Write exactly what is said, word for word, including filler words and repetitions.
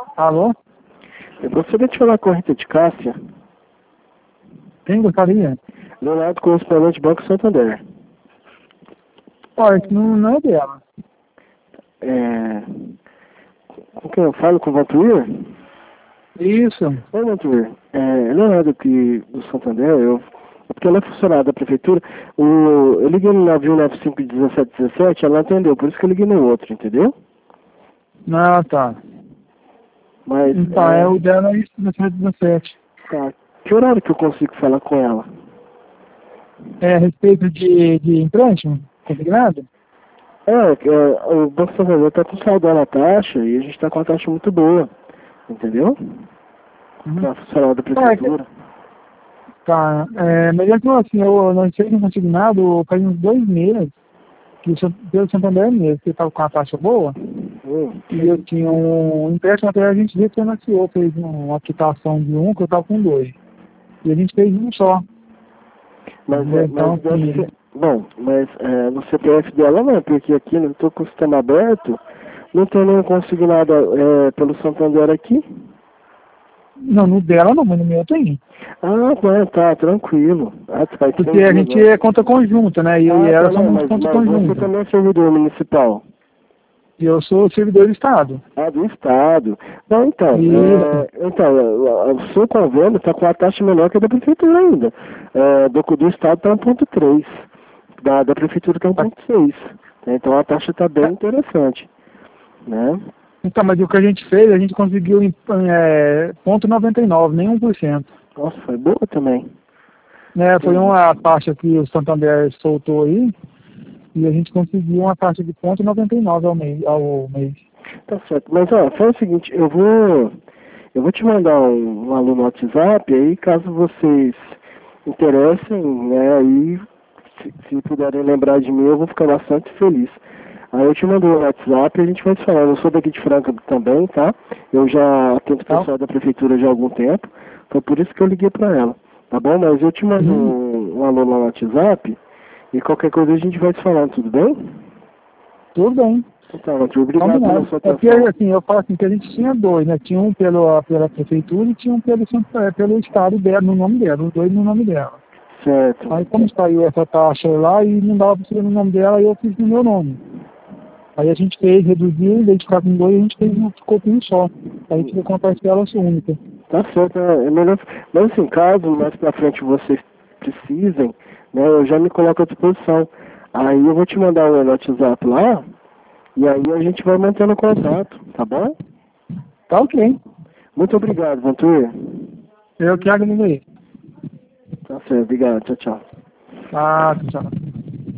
Alô? Eu gostaria de falar com a Rita de Cássia. Quem gostaria? Leonardo, correspondente Banco Santander. Olha, isso não, não é dela. É... Com quem eu falo? Com o Vantuir? Isso. Oi, Vantuir. É, Leonardo aqui do Santander, eu... Porque ela é funcionária da prefeitura. O... Eu liguei no nove nove cinco um sete um sete, ela não atendeu, por isso que eu liguei no outro, entendeu? Ah, tá. Mas... Então, é... é o dela é isso, dezessete dezessete. Tá. Que horário que eu consigo falar com ela? É a respeito de, de empréstimo consignado? É, é, o Banco Santander está com saudade na taxa e a gente está com uma taxa muito boa, entendeu? Uhum. Para funcionário da prefeitura. Tá, é, mas é que assim, eu lancei um consignado faz uns dois meses, que o San- pelo Santander mesmo, que estava com uma taxa boa, Hum. e eu tinha um empréstimo, até a gente refinanciou, fez uma quitação de um, que eu estava com dois. E a gente fez um só. Mas, Entendeu? é, Então, mas deve assim, ser... Bom, mas é, no C P F dela não, porque aqui não estou com o sistema aberto, não tem nenhum consignado é, pelo Santander aqui. não, no dela não, mas no meu tem. Ah, tá, tá, tranquilo. Ah, tá, Porque a gente agora. é conta conjunta, né? E eu Ah, e ela tá, não, somos mas, conta mas você conjunta. também é servidor municipal. E eu sou servidor do Estado. Ah, do Estado. Não, então, Isso. é, então é, o seu convênio está com a taxa menor que a da Prefeitura ainda. É, do, do Estado está um ponto três, da, da Prefeitura está um ponto seis. Então a taxa está bem interessante. Né? Então, mas o que a gente fez, a gente conseguiu em é, ponto noventa e nove, nem um por cento. Nossa, foi boa também. Né? Foi uma taxa que o Santander soltou aí, e a gente conseguiu uma taxa de ponto noventa e nove ao mês. Ao mês. Tá certo. Mas ó, faz o seguinte, eu vou. Eu vou te mandar um, um aluno no WhatsApp, aí caso vocês interessem, né, aí se, se puderem lembrar de mim, eu vou ficar bastante feliz. Aí eu te mando o WhatsApp e a gente vai te falar. Eu sou daqui de Franca também, tá? Eu já atendo o pessoal da prefeitura já há algum tempo, foi por isso que eu liguei pra ela, tá bom? Mas eu te mando Uhum. um, um aluno no WhatsApp e qualquer coisa a gente vai te falando, tudo bem? Tudo bem. Então, Matheus, obrigado pela sua É porque, atenção. assim, eu falo assim, que a gente tinha dois, né? Tinha um pelo, pela prefeitura e tinha um pelo, é, pelo Estado dela, no nome dela, os dois no nome dela. Certo. Aí como saiu essa taxa lá e não dava para ser no nome dela, aí eu fiz no meu nome. Aí a gente fez, reduziu, em vez de ficar com dois, a gente fez um, ficou com um só. Aí a gente ficou com a parcela única. Tá certo, é melhor. Mas assim, caso mais pra frente vocês precisem, né, eu já me coloco à disposição. Aí eu vou te mandar o WhatsApp lá, e aí a gente vai mantendo contato, tá bom? Tá ok. Muito obrigado, Vantur. Eu que agradeço. Tá certo, obrigado, tchau, tchau. Ah, tchau.